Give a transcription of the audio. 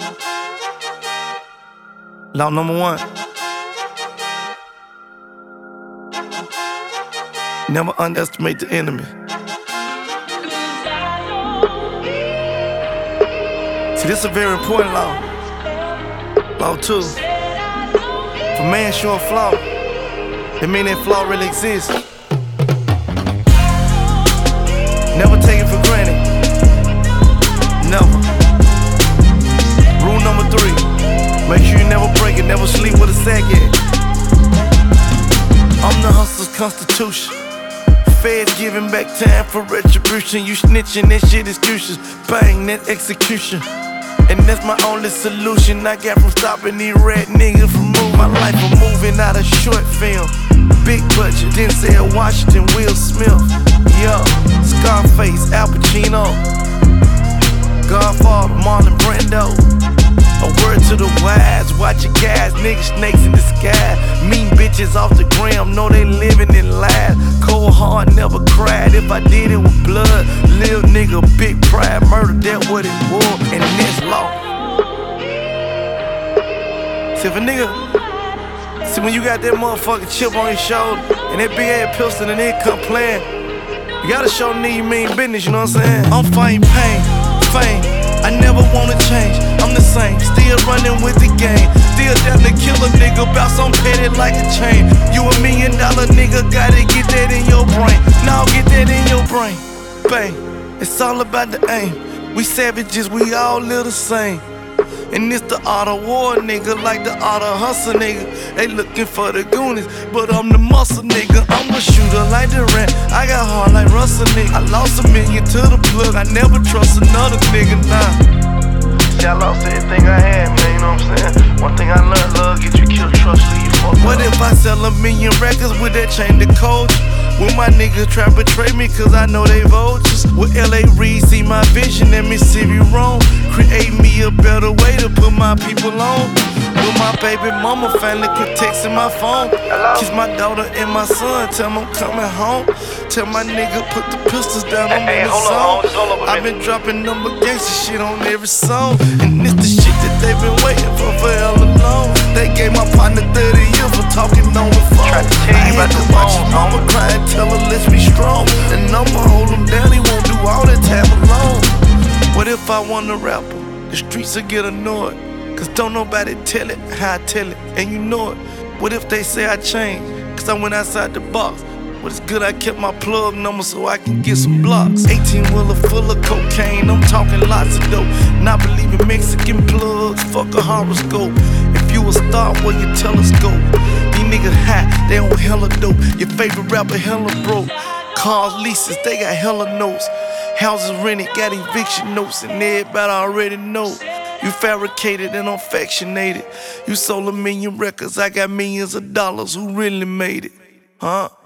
Law number one. Never underestimate the enemy. See, this is a very important law. Law two. If a man show a flaw, it mean that flaw really exists. Never take it for granted. Never. Rule number three. Make sure you never break it, never sleep with a sack yet. I'm the hustler's constitution. Feds giving back time for retribution. You snitching, that shit excuses. Bang, that execution. And that's my only solution I got from stopping these rat niggas from moving my life. I'm moving out of short film. Big budget, Denzel Washington, Will Smith. Yeah, Scarface, Al Pacino. Godfather, Marlon Brando. A word to the wise, watch your guys, niggas snakes in the sky. Mean bitches off the gram, know they living in lies. Cold heart, never cried, if I did it with blood. Lil nigga, big pride, murder, that what it was, and this law. See if a nigga, see when you got that motherfucking chip on your shoulder, and that big ass pistol and it come playing, you gotta show nigga you mean business, you know what I'm saying? I'm fighting pain, fame, I never wanna change, I'm the same, still running with the game. Still down to kill a nigga, bout some petty like a chain. You $1 million nigga, gotta get that in your brain. Now get that in your brain, bang. It's all about the aim. We savages, we all live the same. And it's the art of war, nigga, like the art of hustle, nigga. They looking for the goonies, but I'm the muscle, nigga. I'm a shooter like Durant, I got heart like Russell, nigga. I lost $1 million to the plug, I never trust another nigga, nah. See, I lost everything I had, man, you know what I'm saying? One thing I learned, love, get you killed, trust, leave you fucked up. What if I sell $1 million records with that chain to coach? Will my niggas try to betray me cause I know they vultures? Will L.A. Reid see my vision and Mississippi wrong? Create me a better way to put my people on. Will my baby mama finally quit texting my phone? Kiss my daughter and my son, tell them I'm coming home. Tell my nigga put the pistols down on every song. I've been dropping number gangsta shit on every song. And it's the shit that they been waiting for hella long. They gave my partner 30 years for talking on the phone. I had to watch his mama cry and tell her let's be strong. And I'ma hold him down, he won't do all that time alone. What if I want to rapper? The streets will get annoyed, cause don't nobody tell it how I tell it, and you know it. What if they say I changed, cause I went outside the box? But it's good I kept my plug number so I can get some blocks. 18-wheeler full of cocaine, I'm talking lots of dope. Not believing Mexican plugs, fuck a horoscope. If you a star, where your telescope? These niggas high, they on hella dope. Your favorite rapper hella broke. Cars, leases, they got hella notes. Houses rented, got eviction notes, and everybody already know. You fabricated and I'm factionated. You sold $1 million records, I got millions of dollars, who really made it? Huh?